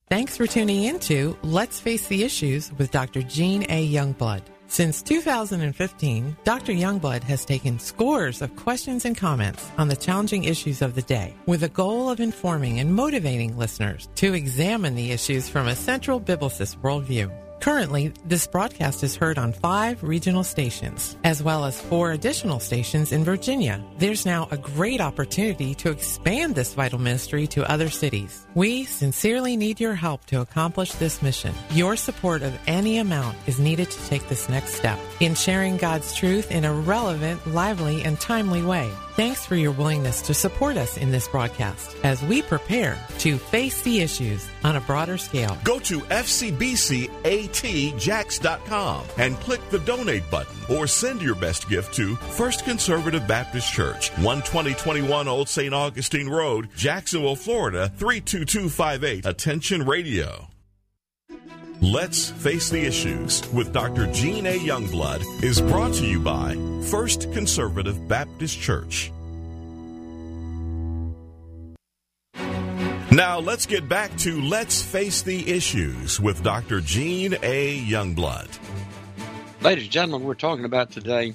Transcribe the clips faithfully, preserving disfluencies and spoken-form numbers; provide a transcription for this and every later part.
Thanks for tuning in to Let's Face the Issues with Doctor Gene A. Youngblood. Since two thousand fifteen, Doctor Youngblood has taken scores of questions and comments on the challenging issues of the day with the goal of informing and motivating listeners to examine the issues from a central biblicist worldview. Currently, this broadcast is heard on five regional stations, as well as four additional stations in Virginia. There's now a great opportunity to expand this vital ministry to other cities. We sincerely need your help to accomplish this mission. Your support of any amount is needed to take this next step in sharing God's truth in a relevant, lively, and timely way. Thanks for your willingness to support us in this broadcast as we prepare to face the issues on a broader scale. Go to F C B C A T Jax dot com and click the donate button or send your best gift to First Conservative Baptist Church, one twenty twenty-one Old Saint Augustine Road, Jacksonville, Florida, three two two five eight. Attention Radio. Let's Face the Issues with Doctor Gene A. Youngblood is brought to you by First Conservative Baptist Church. Now let's get back to Let's Face the Issues with Doctor Gene A. Youngblood. Ladies and gentlemen, we're talking about today,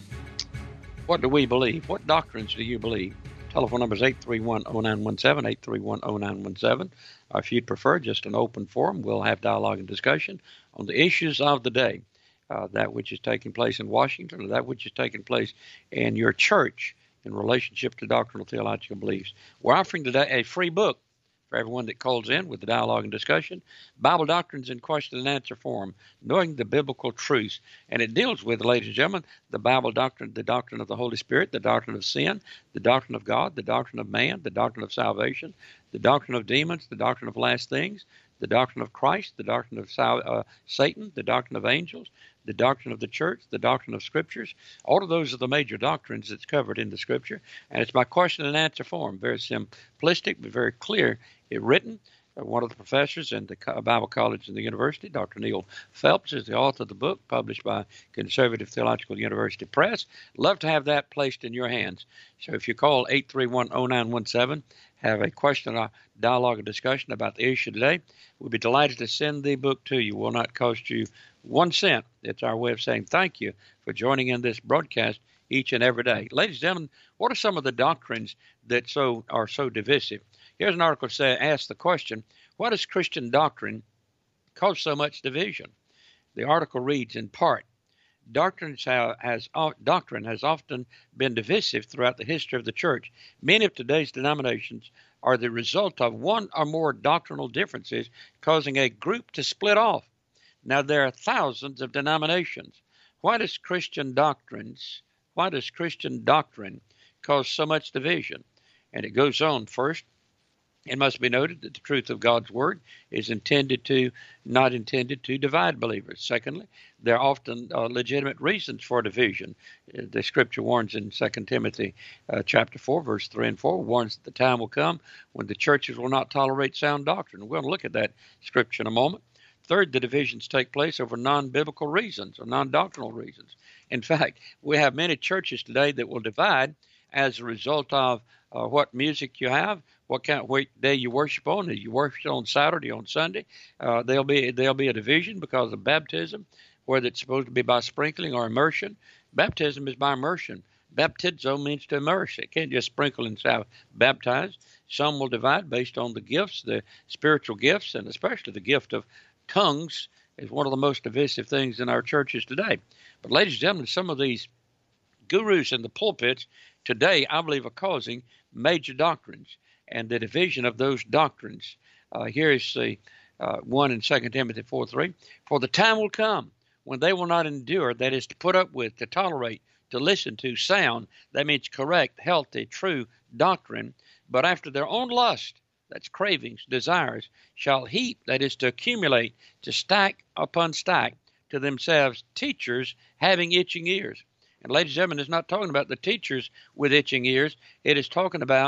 what do we believe? What doctrines do you believe? Telephone number is eight three one, oh nine one seven, eight three one, oh nine one seven. Or if you'd prefer, just an open forum. We'll have dialogue and discussion on the issues of the day, uh, that which is taking place in Washington, or that which is taking place in your church in relationship to doctrinal theological beliefs. We're offering today a free book for everyone that calls in with the dialogue and discussion, Bible Doctrines in Question and Answer form, Knowing the Biblical Truths. And it deals with, ladies and gentlemen, the Bible doctrine, the doctrine of the Holy Spirit, the doctrine of sin, the doctrine of God, the doctrine of man, the doctrine of salvation, the doctrine of demons, the doctrine of last things, the doctrine of Christ, the doctrine of uh, Satan, the doctrine of angels, the doctrine of the church, the doctrine of scriptures. All of those are the major doctrines that's covered in the scripture. And it's by question and answer form, very simplistic but very clear. It written. Uh, one of the professors in the Bible College and the university, Doctor Neil Phelps, is the author of the book published by Conservative Theological University Press. Love to have that placed in your hands. So if you call eight three one, oh nine one seven, have a question or dialogue or discussion about the issue today, we'll be delighted to send the book to you. It will not cost you one cent. It's our way of saying thank you for joining in this broadcast each and every day. Ladies and gentlemen, what are some of the doctrines that so are so divisive? Here's an article say, ask the question, why does Christian doctrine cause so much division? The article reads in part, doctrine has, doctrine has often been divisive throughout the history of the church. Many of today's denominations are the result of one or more doctrinal differences causing a group to split off. Now, there are thousands of denominations. Why does Christian doctrines, why does Christian doctrine cause so much division? And it goes on first. It must be noted that the truth of God's word is intended to, not intended to divide believers. Secondly, there are often uh, legitimate reasons for division. Uh, the scripture warns in Second Timothy uh, chapter four, verse three and four, warns that the time will come when the churches will not tolerate sound doctrine. We're going to look at that scripture in a moment. Third, the divisions take place over non-biblical reasons or non-doctrinal reasons. In fact, we have many churches today that will divide as a result of uh, what music you have, what kind of what day you worship on. If you worship on Saturday, on Sunday, uh, there'll be there'll be a division because of baptism, whether it's supposed to be by sprinkling or immersion. Baptism is by immersion. Baptizo means to immerse. It can't just sprinkle and say baptize. Some will divide based on the gifts, the spiritual gifts, and especially the gift of tongues is one of the most divisive things in our churches today. But ladies and gentlemen, some of these gurus in the pulpits today, I believe, are causing major doctrines and the division of those doctrines. Uh, here is the uh, one in Second Timothy four three. For the time will come when they will not endure, that is, to put up with, to tolerate, to listen to sound, that means correct, healthy, true doctrine, but after their own lust, that's cravings, desires, shall heap, that is, to accumulate, to stack upon stack, to themselves teachers having itching ears. And ladies and gentlemen, it's not talking about the teachers with itching ears. It is talking about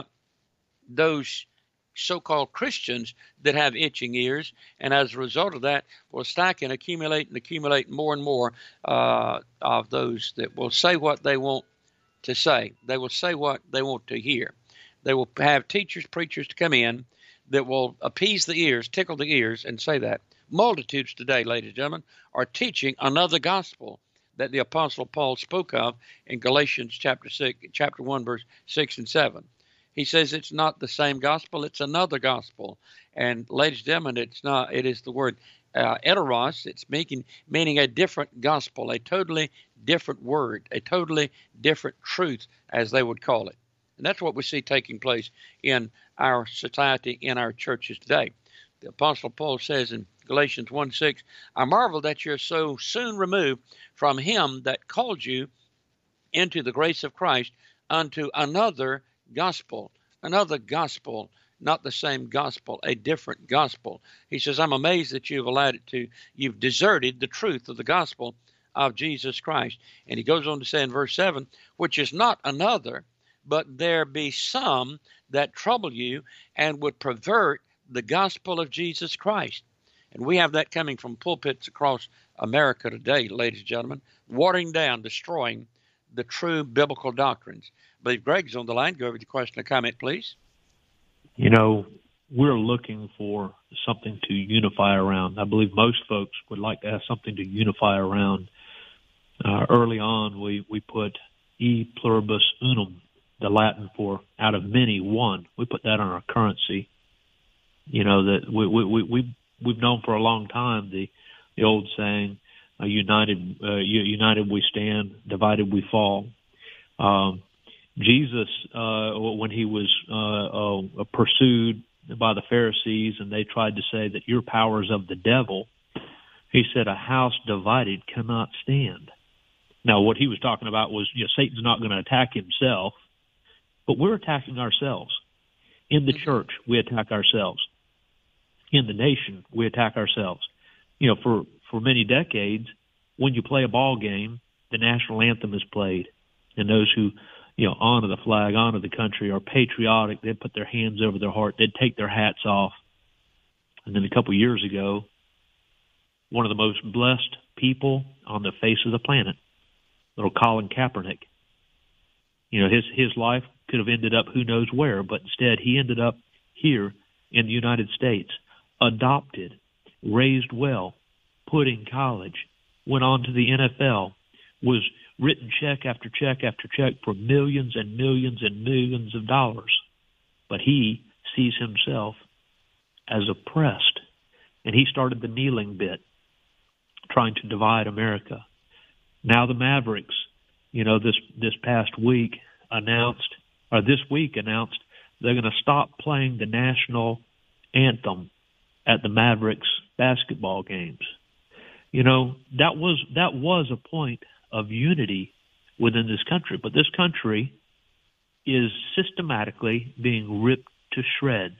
those so-called Christians that have itching ears, and as a result of that, will stack and accumulate and accumulate more and more uh, of those that will say what they want to say. They will say what they want to hear. They will have teachers, preachers to come in that will appease the ears, tickle the ears, and say that. Multitudes today, ladies and gentlemen, are teaching another gospel that the Apostle Paul spoke of in Galatians chapter six, chapter one, verse six and seven. He says it's not the same gospel; it's another gospel. And ladies and gentlemen, it's not. It is the word uh, eteros. It's making meaning a different gospel, a totally different word, a totally different truth, as they would call it. And that's what we see taking place in our society, in our churches today. The Apostle Paul says in Galatians one six, I marvel that you're so soon removed from him that called you into the grace of Christ unto another gospel, another gospel, not the same gospel, a different gospel. He says, I'm amazed that you've allowed it to, you've deserted the truth of the gospel of Jesus Christ. And he goes on to say in verse seven, which is not another, but there be some that trouble you and would pervert the gospel of Jesus Christ. And we have that coming from pulpits across America today, ladies and gentlemen, watering down, destroying the true biblical doctrines. I believe Greg's on the line. Go over with your question or comment, please. You know, we're looking for something to unify around. I believe most folks would like to have something to unify around. Uh, early on, we, we put e pluribus unum, the Latin for out of many, one. We put that on our currency. You know, that we, we, we, we we've known for a long time the, the old saying, uh, united, uh, united we stand, divided we fall. Um, Jesus, uh, when he was uh, uh, pursued by the Pharisees and they tried to say that your power is of the devil, he said, a house divided cannot stand. Now, what he was talking about was, you know, Satan's not going to attack himself, but we're attacking ourselves. In the church, we attack ourselves. In the nation, we attack ourselves. You know, for, for many decades, when you play a ball game, the national anthem is played. And those who, you know, honor the flag, honor the country, are patriotic, they'd put their hands over their heart, they'd take their hats off. And then a couple of years ago, one of the most blessed people on the face of the planet, little Colin Kaepernick, you know, his, his life could have ended up who knows where, but instead he ended up here in the United States, adopted, raised well, put in college, went on to the N F L, was written check after check after check for millions and millions and millions of dollars. But he sees himself as oppressed, and he started the kneeling bit, trying to divide America. Now the Mavericks, you know, this, this past week announced, or this week announced, they're going to stop playing the national anthem at the Mavericks basketball games. You know, that was that was a point of unity within this country, but this country is systematically being ripped to shreds.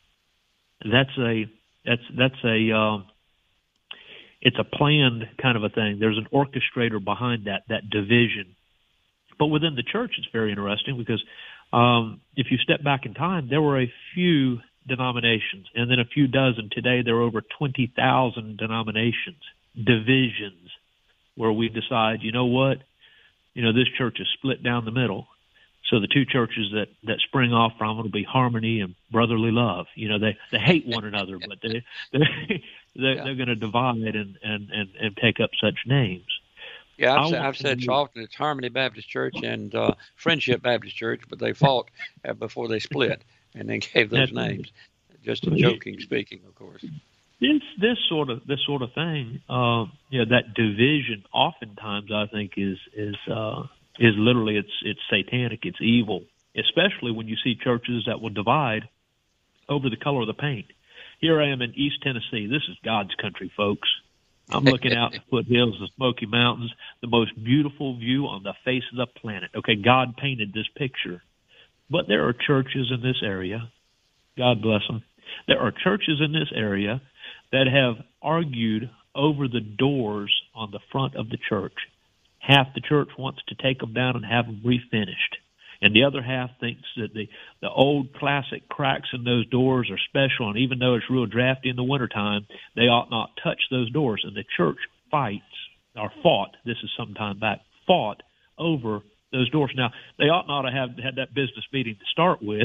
That's a that's that's a uh, it's a planned kind of a thing. There's an orchestrator behind that that division. But within the church, it's very interesting because um, if you step back in time, there were a few denominations, and then a few dozen. Today, there are over twenty thousand denominations, divisions, where we decide, you know what, you know, this church is split down the middle. So the two churches that, that spring off from it will be harmony and brotherly love. You know, they, they hate one another, but they, they, they're, yeah. they're going to divide and, and, and, and take up such names. Yeah, I've, said, I've said so often it's Harmony Baptist Church and uh, Friendship Baptist Church, but they fought uh, before they split and then gave those names. Just a joking speaking, of course. This this sort of this sort of thing, uh, you know, that division, oftentimes I think is is uh, is literally it's it's satanic, it's evil. Especially when you see churches that will divide over the color of the paint. Here I am in East Tennessee. This is God's country, folks. I'm looking out the foothills, the Smoky Mountains, the most beautiful view on the face of the planet. Okay, God painted this picture. But there are churches in this area, God bless them, there are churches in this area that have argued over the doors on the front of the church. Half the church wants to take them down and have them refinished. And the other half thinks that the, the old classic cracks in those doors are special, and even though it's real drafty in the wintertime, they ought not touch those doors. And the church fights, or fought, this is some time back, fought over those doors. Now, they ought not to have had that business meeting to start with,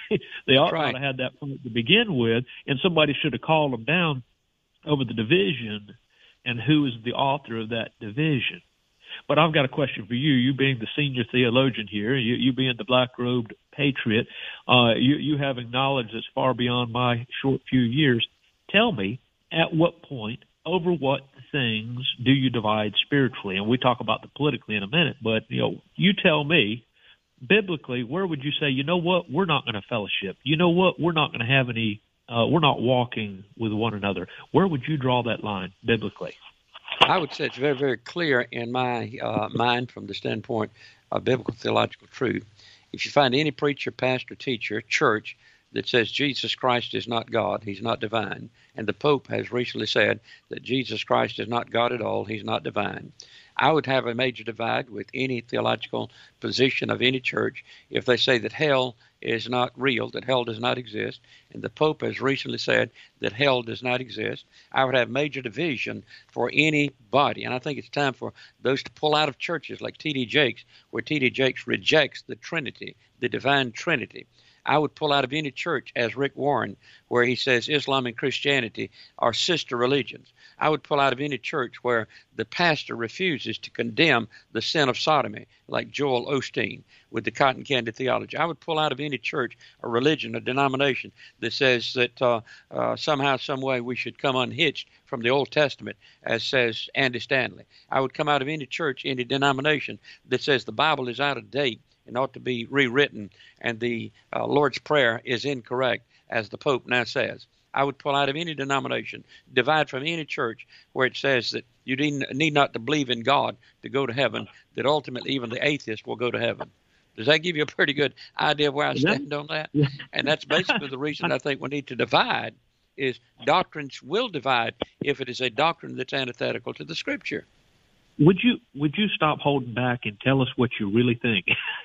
they ought right. not have had that fight to begin with, and somebody should have called them down over the division and who is the author of that division. But I've got a question for you. You being the senior theologian here, you, you being the black-robed patriot, uh, you, you having knowledge that's far beyond my short few years. Tell me, at what point, over what things do you divide spiritually? And we talk about the politically in a minute, but you know, you tell me, biblically, where would you say, you know what, we're not going to fellowship. You know what, we're not going to have any, uh, we're not walking with one another. Where would you draw that line biblically? I would say it's very, very clear in my uh, mind from the standpoint of biblical theological truth. If you find any preacher, pastor, teacher, church that says Jesus Christ is not God, he's not divine, and the Pope has recently said that Jesus Christ is not God at all, he's not divine, I would have a major divide with any theological position of any church if they say that hell is not real, that hell does not exist, and the Pope has recently said that hell does not exist. I would have major division for any body, and I think it's time for those to pull out of churches like T D Jakes, where T D Jakes rejects the Trinity, the divine Trinity. I would pull out of any church, as Rick Warren, where he says Islam and Christianity are sister religions. I would pull out of any church where the pastor refuses to condemn the sin of sodomy, like Joel Osteen with the cotton candy theology. I would pull out of any church, a religion, a denomination that says that uh, uh, somehow, some way we should come unhitched from the Old Testament, as says Andy Stanley. I would come out of any church, any denomination that says the Bible is out of date and ought to be rewritten, and the uh, Lord's Prayer is incorrect, as the Pope now says. I would pull out of any denomination, divide from any church where it says that you need, need not to believe in God to go to heaven, that ultimately even the atheist will go to heaven. Does that give you a pretty good idea of where I stand on that? And that's basically the reason I think we need to divide, is doctrines will divide if it is a doctrine that's antithetical to the Scripture. Would you would you stop holding back and tell us what you really think?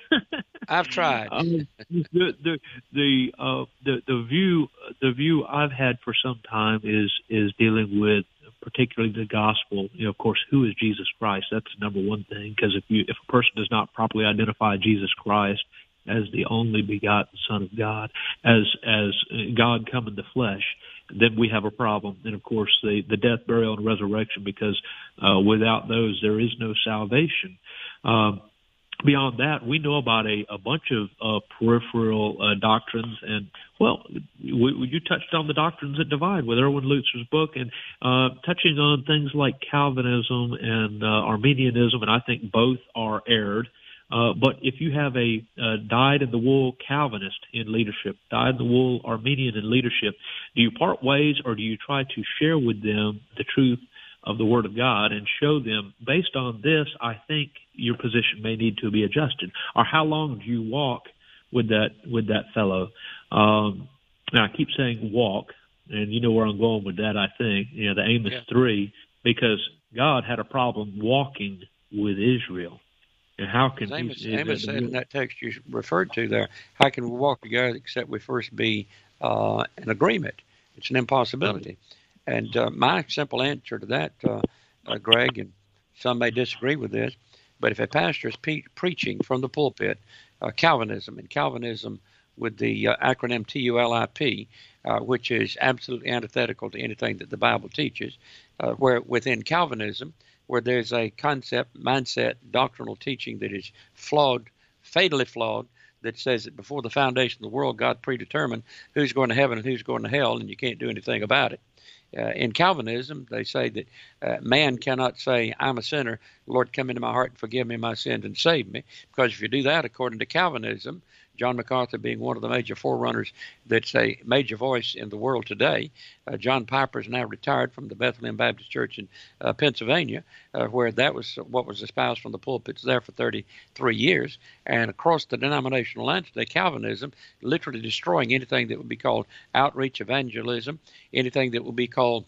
I've tried. um, the the the, uh, the the view the view I've had for some time is is dealing with particularly the gospel. You know, of course, who is Jesus Christ? That's the number one thing, because if you if a person does not properly identify Jesus Christ as the only begotten Son of God, as as God come in the flesh, then we have a problem. And, of course, the, the death, burial, and resurrection, because uh, without those, there is no salvation. Um, beyond that, we know about a, a bunch of uh, peripheral uh, doctrines. And, well, we, you touched on the doctrines that divide with Erwin Lutzer's book, and uh, touching on things like Calvinism and uh, Arminianism, and I think both are erred. Uh, but if you have a uh, dyed-in-the-wool Calvinist in leadership, dyed-in-the-wool Arminian in leadership, do you part ways, or do you try to share with them the truth of the Word of God and show them, based on this, I think your position may need to be adjusted? Or how long do you walk with that with that fellow? Um, now, I keep saying walk, and you know where I'm going with that, I think, you know, the Amos yeah. three, because God had a problem walking with Israel. And how can Amos, he, Amos uh, said in that text you referred to there, how can we walk together except we first be uh, in agreement? It's an impossibility. And uh, my simple answer to that, uh, uh, Greg, and some may disagree with this, but if a pastor is pe- preaching from the pulpit uh, Calvinism, and Calvinism with the uh, acronym T U L I P, uh, which is absolutely antithetical to anything that the Bible teaches, uh, where within Calvinism, where there's a concept, mindset, doctrinal teaching that is flawed, fatally flawed, that says that before the foundation of the world, God predetermined who's going to heaven and who's going to hell, and you can't do anything about it. Uh, in Calvinism, they say that uh, man cannot say, I'm a sinner, Lord, come into my heart and forgive me my sins and save me. Because if you do that, according to Calvinism, John MacArthur being one of the major forerunners that's a major voice in the world today, uh, John Piper is now retired from the Bethlehem Baptist Church in uh, Pennsylvania, uh, where that was what was espoused from the pulpits there for thirty-three years. And across the denominational lines today, Calvinism literally destroying anything that would be called outreach evangelism, anything that would be called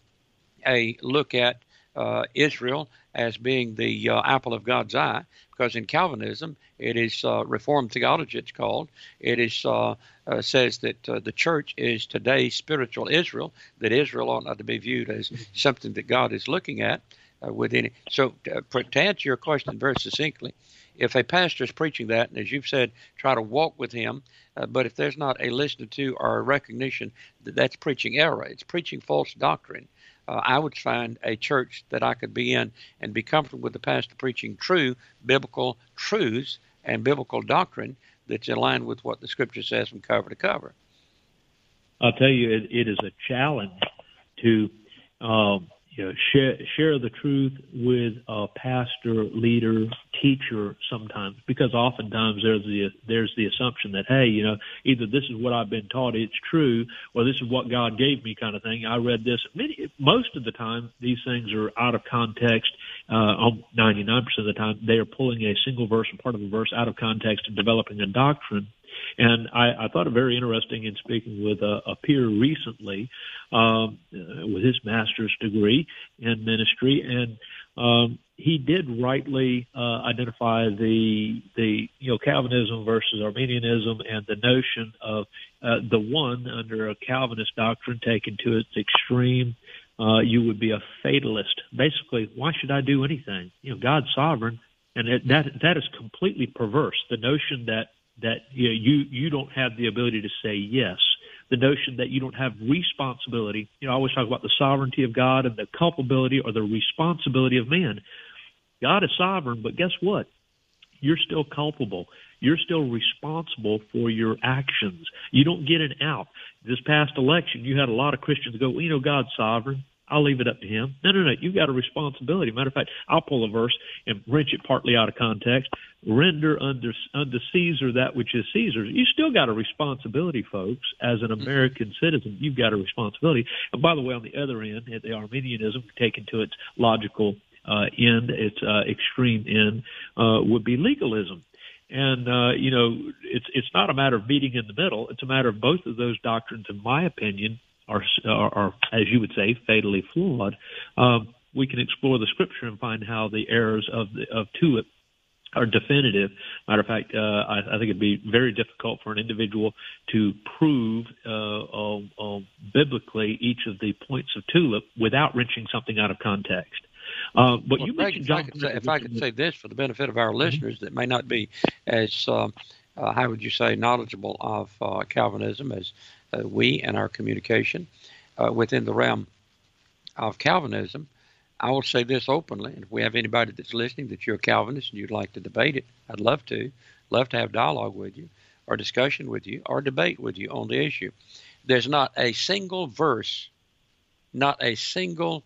a look at uh, Israel as being the uh, apple of God's eye, because in Calvinism, it is uh, Reformed theology, it's called. It is uh, uh, says that uh, the church is today's spiritual Israel, that Israel ought not to be viewed as something that God is looking at uh, within it. So uh, to answer your question very succinctly, if a pastor is preaching that, and as you've said, try to walk with him, uh, but if there's not a listening to or a recognition that that's preaching error, it's preaching false doctrine, uh, I would find a church that I could be in and be comfortable with the pastor preaching true biblical truths and biblical doctrine that's in line with what the Scripture says from cover to cover. I'll tell you, it, it is a challenge to um, you know, share, share the truth with a pastor, leader, teacher sometimes, because oftentimes there's the there's the assumption that, hey, you know, either this is what I've been taught, it's true, or this is what God gave me kind of thing. I read this. Many, most of the time, these things are out of context. Uh, ninety-nine percent of the time, they are pulling a single verse or part of a verse out of context and developing a doctrine. And I, I thought it very interesting in speaking with a, a peer recently um, uh, with his master's degree in ministry, and um, he did rightly uh, identify the the you know Calvinism versus Arminianism and the notion of uh, the one under a Calvinist doctrine taken to its extreme. Uh, you would be a fatalist. Basically, why should I do anything? You know, God's sovereign, and it, that that is completely perverse. The notion that that you know, you you don't have the ability to say yes. The notion that you don't have responsibility. You know, I always talk about the sovereignty of God and the culpability or the responsibility of man. God is sovereign, but guess what? You're still culpable. You're still responsible for your actions. You don't get an out. This past election, you had a lot of Christians go, well, you know, God's sovereign. I'll leave it up to him. No, no, no. You've got a responsibility. Matter of fact, I'll pull a verse and wrench it partly out of context. Render unto, unto Caesar that which is Caesar's. You still got a responsibility, folks. As an American citizen, you've got a responsibility. And by the way, on the other end, the Arminianism taken to its logical uh, end, its uh, extreme end, uh, would be legalism. And, uh, you know, it's it's not a matter of meeting in the middle. It's a matter of both of those doctrines, in my opinion, are, are, are as you would say, fatally flawed. Um, we can explore the Scripture and find how the errors of the, of TULIP are definitive. Matter of fact, uh, I, I think it'd be very difficult for an individual to prove uh, uh, uh, biblically each of the points of TULIP without wrenching something out of context. Uh, but well, you Greg, mentioned if John. I could say, if I could say this for the benefit of our mm-hmm. listeners that may not be as, uh, uh, how would you say, knowledgeable of uh, Calvinism as uh, we and our communication uh, within the realm of Calvinism, I will say this openly, and if we have anybody that's listening that you're a Calvinist and you'd like to debate it, I'd love to, love to have dialogue with you, or discussion with you, or debate with you on the issue. There's not a single verse, not a single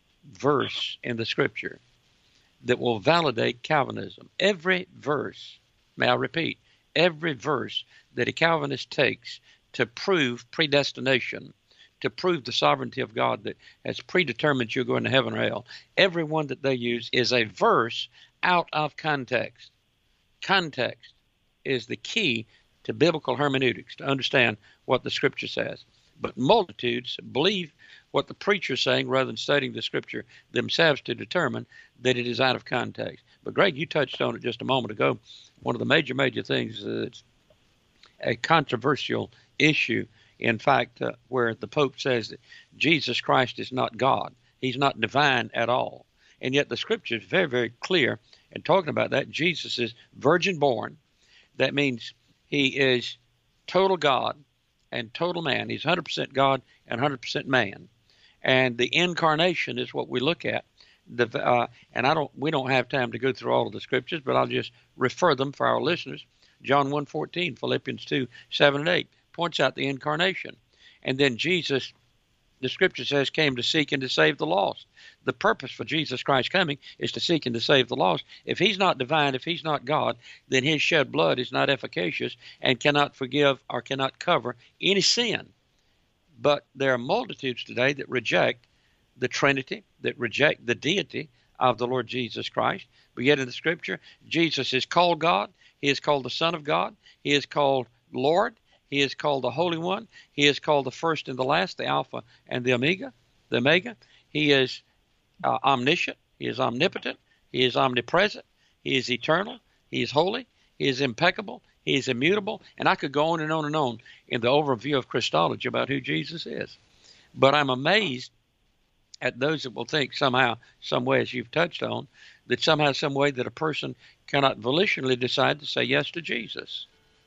verse in the Scripture that will validate Calvinism. Every verse, may I repeat, every verse that a Calvinist takes to prove predestination, to prove the sovereignty of God that has predetermined you're going to heaven or hell, every one that they use is a verse out of context. Context is the key to biblical hermeneutics, to understand what the Scripture says. But multitudes believe what the preacher is saying rather than studying the Scripture themselves to determine that it is out of context. But Greg, you touched on it just a moment ago. One of the major, major things that's a controversial issue, in fact, uh, where the Pope says that Jesus Christ is not God. He's not divine at all. And yet the Scripture is very, very clear in talking about that. Jesus is virgin born. That means he is total God and total man. He's one hundred percent God and one hundred percent man. And the incarnation is what we look at. The, uh, and I don't, we don't have time to go through all of the Scriptures, but I'll just refer them for our listeners. John one fourteen, Philippians two, seven and eight points out the incarnation. And then Jesus, the Scripture says, came to seek and to save the lost. The purpose for Jesus Christ coming is to seek and to save the lost. If he's not divine, if he's not God, then his shed blood is not efficacious and cannot forgive or cannot cover any sin. But there are multitudes today that reject the Trinity, that reject the deity of the Lord Jesus Christ. But yet in the Scripture, Jesus is called God. He is called the Son of God. He is called Lord. He is called the Holy One. He is called the first and the last, the Alpha and the Omega. The Omega. He is uh, omniscient. He is omnipotent. He is omnipresent. He is eternal. He is holy. He is impeccable. He is immutable. And I could go on and on and on in the overview of Christology about who Jesus is. But I'm amazed at those that will think somehow, some way, as you've touched on, that somehow, some way that a person cannot volitionally decide to say yes to Jesus.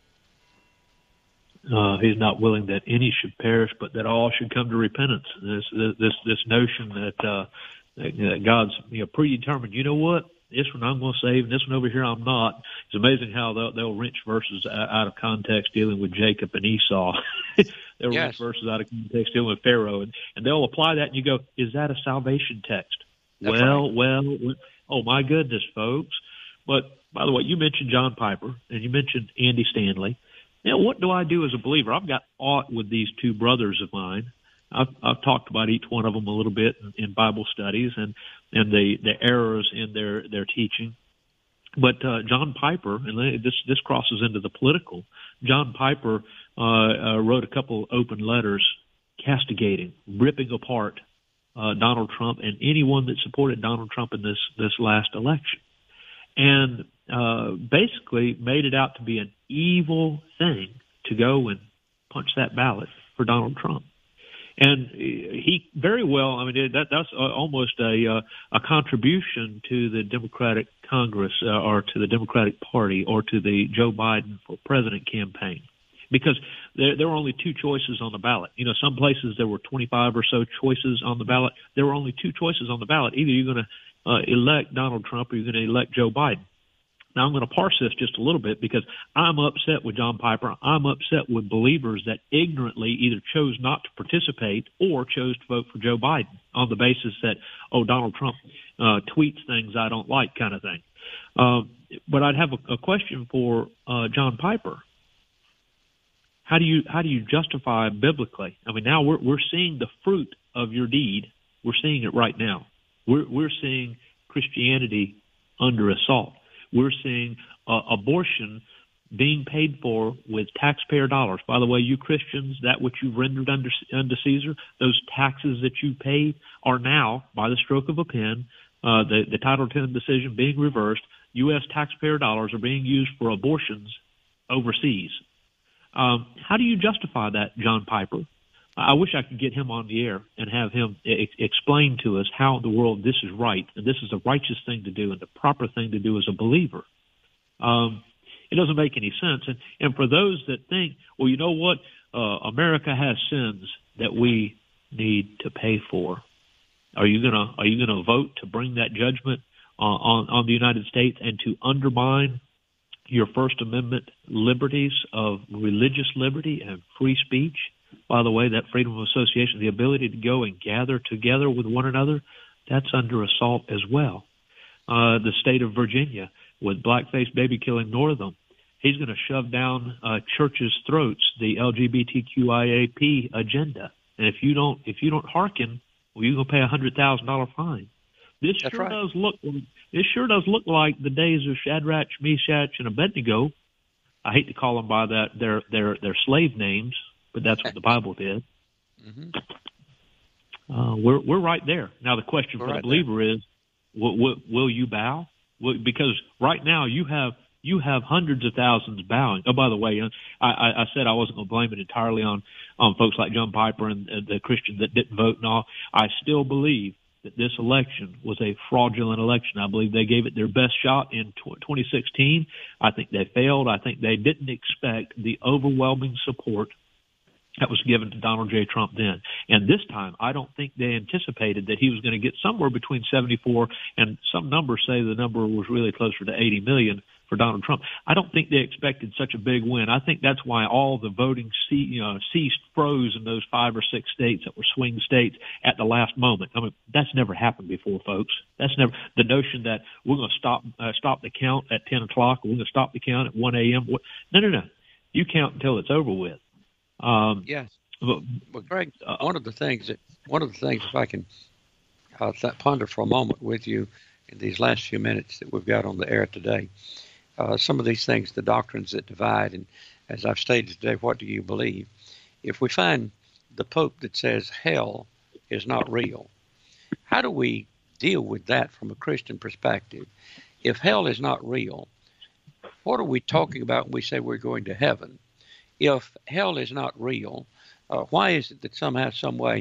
Uh, he's not willing that any should perish, but that all should come to repentance. This this this notion that, uh, that God's you know predetermined. You know what? This one I'm going to save, and this one over here I'm not. It's amazing how they'll, they'll wrench verses out of context dealing with Jacob and Esau. they'll yes. wrench verses out of context dealing with Pharaoh, and, and they'll apply that, and you go, "Is that a salvation text?" That's well, right. well, oh my goodness, folks! But by the way, you mentioned John Piper and you mentioned Andy Stanley. Now, what do I do as a believer? I've got aught with these two brothers of mine. I've, I've talked about each one of them a little bit in, in Bible studies and, and the, the errors in their, their teaching. But uh, John Piper, and this this crosses into the political, John Piper uh, uh, wrote a couple open letters castigating, ripping apart uh, Donald Trump and anyone that supported Donald Trump in this, this last election. And uh, basically made it out to be an evil thing to go and punch that ballot for Donald Trump. And he very well, I mean, that that's almost a a contribution to the Democratic Congress uh, or to the Democratic Party or to the Joe Biden for president campaign, because there, there were only two choices on the ballot. You know, some places there were twenty-five or so choices on the ballot. There were only two choices on the ballot. Either you're going to uh, elect Donald Trump or you're going to elect Joe Biden. Now, I'm going to parse this just a little bit because I'm upset with John Piper. I'm upset with believers that ignorantly either chose not to participate or chose to vote for Joe Biden on the basis that, oh, Donald Trump uh, tweets things I don't like kind of thing. Um, but I'd have a, a question for uh, John Piper. How do you how do you justify biblically? I mean, now we're we're seeing the fruit of your deed. We're seeing it right now. We're we're seeing Christianity under assault. We're seeing uh, abortion being paid for with taxpayer dollars. By the way, you Christians, that which you've rendered under, under Caesar, those taxes that you pay are now, by the stroke of a pen, uh, the, the Title ten decision being reversed, U S taxpayer dollars are being used for abortions overseas. Um, how do you justify that, John Piper? I wish I could get him on the air and have him e- explain to us how in the world this is right, and this is a righteous thing to do and the proper thing to do as a believer. Um, it doesn't make any sense. And, and for those that think, well, you know what, uh, America has sins that we need to pay for. Are you gonna are you gonna vote to bring that judgment uh, on on the United States and to undermine your First Amendment liberties of religious liberty and free speech? By the way, that freedom of association, the ability to go and gather together with one another, that's under assault as well. Uh, the state of Virginia, with blackface baby killing Northam, he's going to shove down uh, churches' throats the L G B T Q I A P agenda. And if you don't, if you don't hearken, well, you're going to pay a hundred thousand dollar fine. This that's sure right. does look. This sure does look like the days of Shadrach, Meshach, and Abednego. I hate to call them by that their their their slave names, but that's what the Bible did. Mm-hmm. Uh, we're we're right there. Now the question we're for right the believer there. is, will, will, will you bow? Will, because right now you have you have hundreds of thousands bowing. Oh, by the way, I, I, I said I wasn't going to blame it entirely on on folks like John Piper and uh, the Christians that didn't vote and all. I still believe that this election was a fraudulent election. I believe they gave it their best shot in twenty sixteen. I think they failed. I think they didn't expect the overwhelming support that was given to Donald J. Trump then. And this time, I don't think they anticipated that he was going to get somewhere between seventy-four, and some numbers say the number was really closer to eighty million for Donald Trump. I don't think they expected such a big win. I think that's why all the voting ce- you know, ceased, froze in those five or six states that were swing states at the last moment. I mean, that's never happened before, folks. That's never the notion that we're going to stop uh, stop the count at ten o'clock, or we're going to stop the count at one a.m. No, no, no. You count until it's over with. Um, yes. But, well, Greg, uh, one of the things that one of the things, if I can uh, th- ponder for a moment with you in these last few minutes that we've got on the air today, uh, some of these things, the doctrines that divide, and as I've stated today, what do you believe? If we find the Pope that says hell is not real, how do we deal with that from a Christian perspective? If hell is not real, what are we talking about when we say we're going to heaven? If hell is not real, uh, why is it that somehow, some way,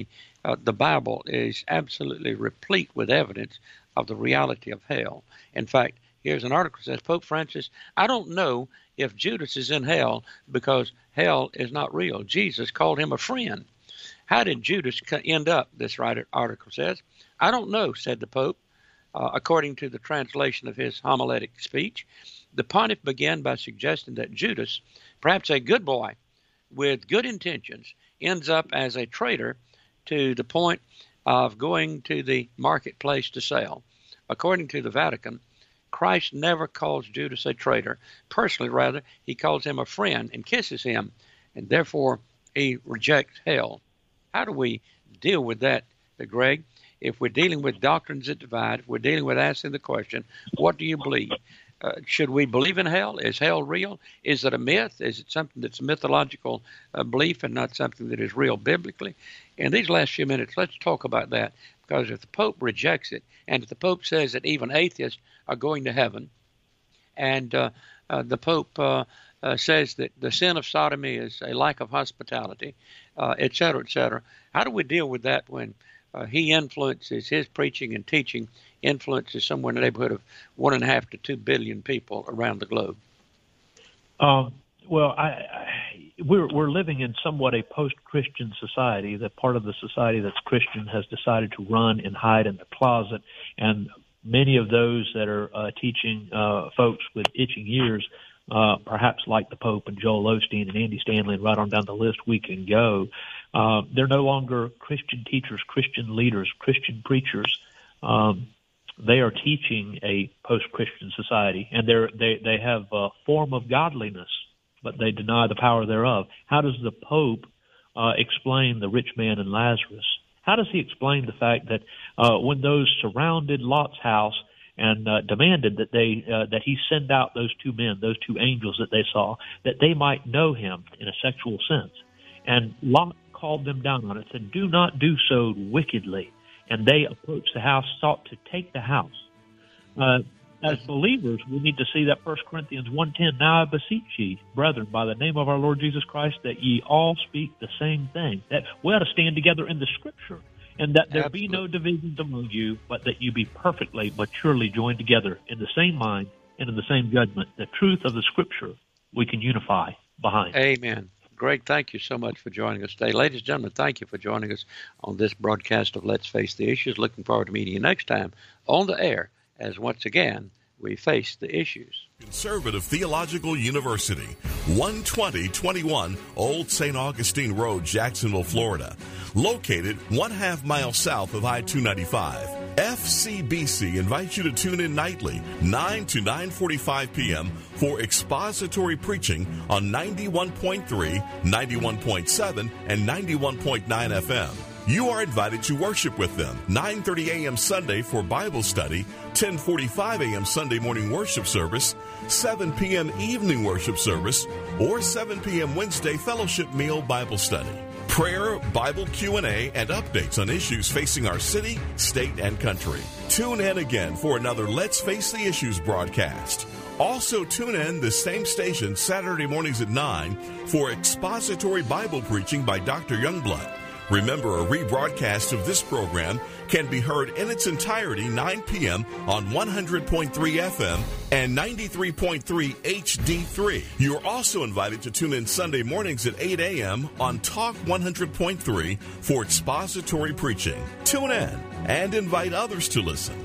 uh, the Bible is absolutely replete with evidence of the reality of hell. In fact, here's an article that says, Pope Francis, I don't know if Judas is in hell because hell is not real. Jesus called him a friend. How did Judas end up, this writer article says? I don't know, said the Pope, uh, according to the translation of his homiletic speech. The pontiff began by suggesting that Judas, perhaps a good boy with good intentions, ends up as a traitor to the point of going to the marketplace to sell. According to the Vatican, Christ never calls Judas a traitor. Personally, rather, he calls him a friend and kisses him, and therefore he rejects hell. How do we deal with that, Greg? If we're dealing with doctrines that divide, if we're dealing with asking the question, what do you believe? Uh, should we believe in hell? Is hell real? Is it a myth? Is it something that's a mythological uh, belief and not something that is real biblically? In these last few minutes, let's talk about that, because if the Pope rejects it, and if the Pope says that even atheists are going to heaven, and uh, uh, the Pope uh, uh, says that the sin of sodomy is a lack of hospitality, uh, et cetera, et cetera, how do we deal with that when uh, he influences, his preaching and teaching influences somewhere in the neighborhood of one and a half to two billion people around the globe? Um, well, I, I, we're we're living in somewhat a post-Christian society. That part of the society that's Christian has decided to run and hide in the closet, and many of those that are uh, teaching uh, folks with itching ears, uh, perhaps like the Pope and Joel Osteen and Andy Stanley, and right on down the list we can go. Uh, they're no longer Christian teachers, Christian leaders, Christian preachers. Um, They are teaching a post-Christian society, and they're, they they have a form of godliness, but they deny the power thereof. How does the Pope uh, explain the rich man and Lazarus? How does he explain the fact that uh, when those surrounded Lot's house and uh, demanded that they uh, that he send out those two men, those two angels that they saw, that they might know him in a sexual sense, and Lot called them down on it, said, "Do not do so wickedly." And they approached the house, sought to take the house. Uh, as believers, we need to see that First Corinthians one ten, now I beseech ye, brethren, by the name of our Lord Jesus Christ, that ye all speak the same thing. That we ought to stand together in the Scripture, and that there Absolutely. Be no divisions among you, but that you be perfectly, maturely joined together in the same mind and in the same judgment. The truth of the Scripture we can unify behind. Amen. Greg, thank you so much for joining us today. Ladies and gentlemen, thank you for joining us on this broadcast of Let's Face the Issues. Looking forward to meeting you next time on the air as once again we face the issues. Conservative Theological University, one twenty twenty-one Old Saint Augustine Road, Jacksonville, Florida. Located one half mile south of I two ninety-five. F C B C invites you to tune in nightly, nine to nine forty-five p.m. for expository preaching on ninety-one point three, ninety-one point seven, and ninety-one point nine F M. You are invited to worship with them, nine thirty a.m. Sunday for Bible study, ten forty-five a.m. Sunday morning worship service, seven p.m. evening worship service, or seven p.m. Wednesday fellowship meal Bible study. Prayer, Bible Q and A, and updates on issues facing our city, state, and country. Tune in again for another Let's Face the Issues broadcast. Also tune in the same station Saturday mornings at nine for expository Bible preaching by Doctor Youngblood. Remember, a rebroadcast of this program can be heard in its entirety nine p.m. on one hundred point three F M and ninety-three point three H D three. You're also invited to tune in Sunday mornings at eight a.m. on Talk one hundred point three for expository preaching. Tune in and invite others to listen.